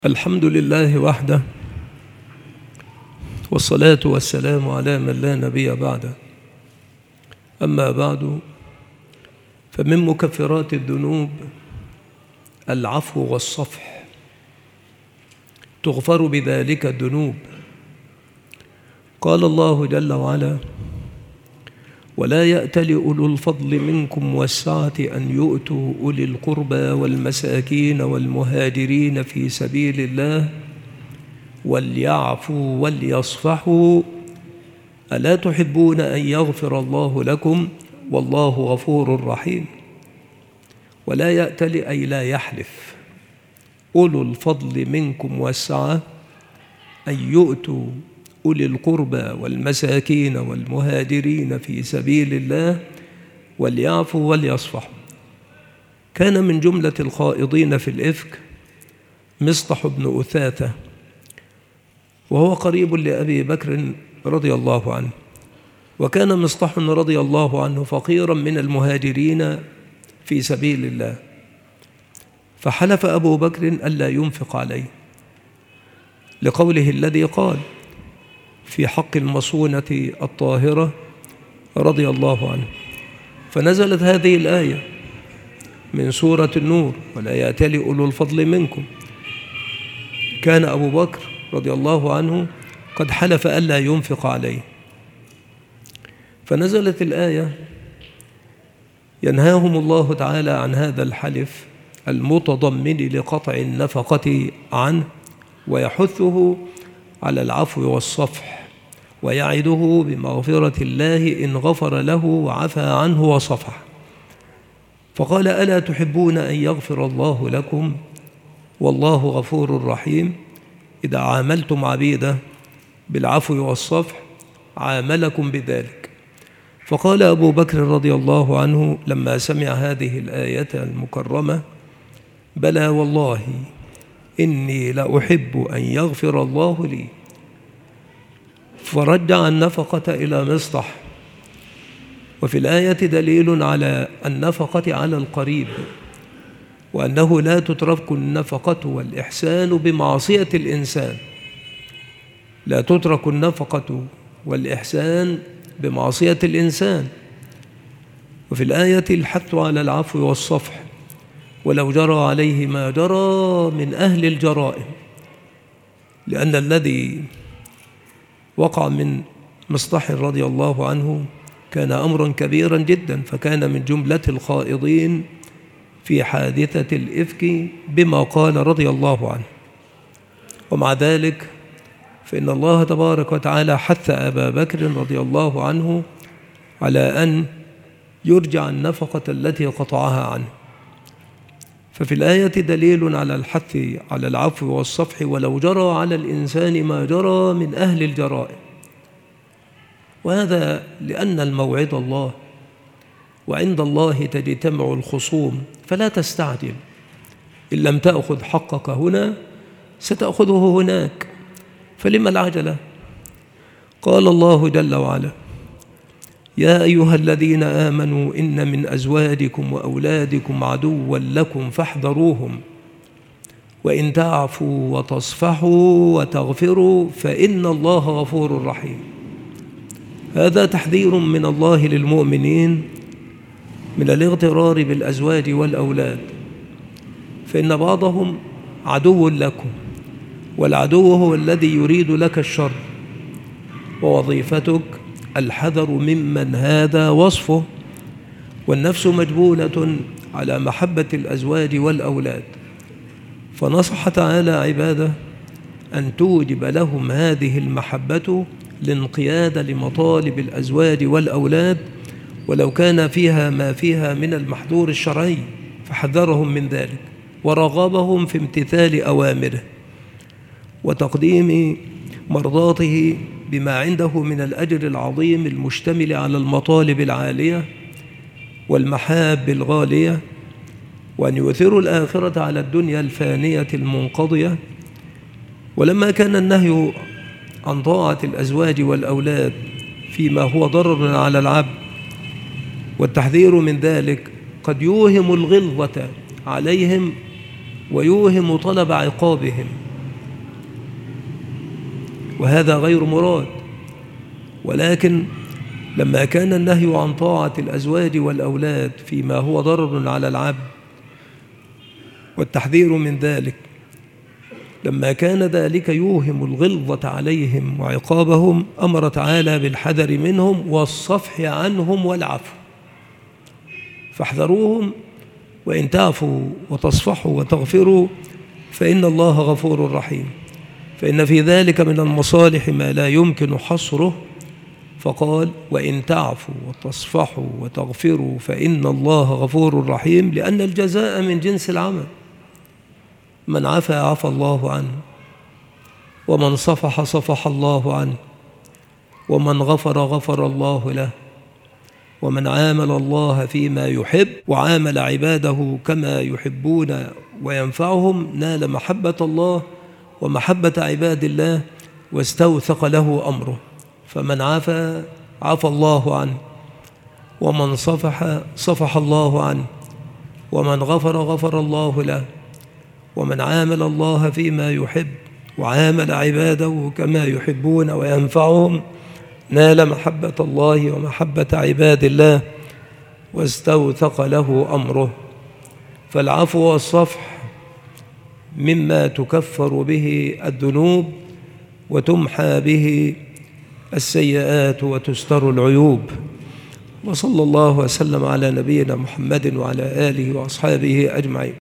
الحمد لله وحده، والصلاة والسلام على من لا نبي بعده. أما بعد، فمن مكفرات الذنوب العفو والصفح، تغفر بذلك الذنوب. قال الله جل وعلا: ولا يأتل أولو الفضل منكم والسعة أن يؤتوا أولي القربى والمساكين والمهاجرين في سبيل الله وليعفوا وليصفحوا ألا تحبون أن يغفر الله لكم والله غفور رحيم. ولا يأتل أي لا يحلف أولو الفضل منكم والسعة أن يؤتوا أولي القربى والمساكين والمهاجرين في سبيل الله وليعفوا وليصفحوا. كان من جملة الخائضين في الإفك مصطح بن أثاثة، وهو قريب لأبي بكر رضي الله عنه. وكان مصطح رضي الله عنه فقيرا من المهاجرين في سبيل الله، فحلف أبو بكر ألا ينفق عليه، لقوله الذي قال في حق المصونة الطاهرة رضي الله عنه. فنزلت هذه الآية من سورة النور: ولا يأتل أولو الفضل منكم. كان أبو بكر رضي الله عنه قد حلف ألا ينفق عليه، فنزلت الآية ينهاهم الله تعالى عن هذا الحلف المتضمن لقطع النفقة عنه، ويحثه على العفو والصفح، ويعده بمغفرة الله إن غفر له وعفى عنه وصفح. فقال: ألا تحبون أن يغفر الله لكم والله غفور رحيم. إذا عاملتم عبيده بالعفو والصفح عاملكم بذلك. فقال أبو بكر رضي الله عنه لما سمع هذه الآية المكرمة: بلى والله إني لأحب أن يغفر الله لي. فرجع النفقة إلى مصطح. وفي الآية دليل على النفقة على القريب، وأنه لا تترك النفقة والإحسان بمعصية الإنسان، لا تترك النفقة والإحسان بمعصية الإنسان. وفي الآية الحث على العفو والصفح، ولو جرى عليه ما جرى من أهل الجرائم، لأن الذي وقع من مصطح رضي الله عنه كان أمرا كبيرا جدا، فكان من جملة الخائضين في حادثة الإفك بما قال رضي الله عنه. ومع ذلك فإن الله تبارك وتعالى حث أبا بكر رضي الله عنه على أن يرجع النفقة التي قطعها عنه. ففي الآية دليل على الحث على العفو والصفح ولو جرى على الإنسان ما جرى من أهل الجرائم. وهذا لأن الموعد الله، وعند الله تجتمع الخصوم، فلا تستعجل. إن لم تأخذ حقك هنا ستأخذه هناك، فلما العجلة؟ قال الله جل وعلا: يا أيها الذين آمنوا إن من أزواجكم وأولادكم عدوا لكم فاحذروهم وإن تعفوا وتصفحوا وتغفروا فإن الله غفور رحيم. هذا تحذير من الله للمؤمنين من الاغترار بالأزواج والأولاد، فإن بعضهم عدو لكم، والعدو هو الذي يريد لك الشر، ووظيفتك الحذر ممن هذا وصفه. والنفس مجبولة على محبة الأزواج والأولاد، فنصح تعالى عباده أن توجب لهم هذه المحبة الانقياد لمطالب الأزواج والأولاد، ولو كان فيها ما فيها من المحظور الشرعي، فحذرهم من ذلك ورغبهم في امتثال أوامره وتقديم مرضاته بما عنده من الأجر العظيم المشتمل على المطالب العالية والمحاب الغالية، وأن يؤثروا الآخرة على الدنيا الفانية المنقضية. ولما كان النهي عن طاعة الأزواج والأولاد فيما هو ضرر على العبد والتحذير من ذلك قد يوهم الغلظة عليهم ويوهم طلب عقابهم، وهذا غير مراد. ولكن لما كان النهي عن طاعة الأزواج والأولاد فيما هو ضرر على العبد والتحذير من ذلك، لما كان ذلك يوهم الغلظة عليهم وعقابهم، أمر تعالى بالحذر منهم والصفح عنهم والعفو. فاحذروهم، وإن تعفوا وتصفحوا وتغفروا فإن الله غفور رحيم. فإن في ذلك من المصالح ما لا يمكن حصره، فقال وإن تعفوا وتصفحوا وتغفروا فإن الله غفور رحيم، لأن الجزاء من جنس العمل. من عفا عفا الله عنه، ومن صفح صفح الله عنه، ومن غفر غفر الله له، ومن عامل الله فيما يحب وعامل عباده كما يحبون وينفعهم نال محبة الله ومحبة عباد الله واستوثق له أمره. فمن عفا عفا الله عنه، ومن صفح صفح الله عنه، ومن غفر غفر الله له، ومن عامل الله فيما يحب وعامل عباده كما يحبون وينفعهم نال محبة الله ومحبة عباد الله واستوثق له أمره. فالعفو والصفح مما تكفر به الذنوب وتمحى به السيئات وتستر العيوب. وصلى الله وسلم على نبينا محمد وعلى آله وأصحابه أجمعين.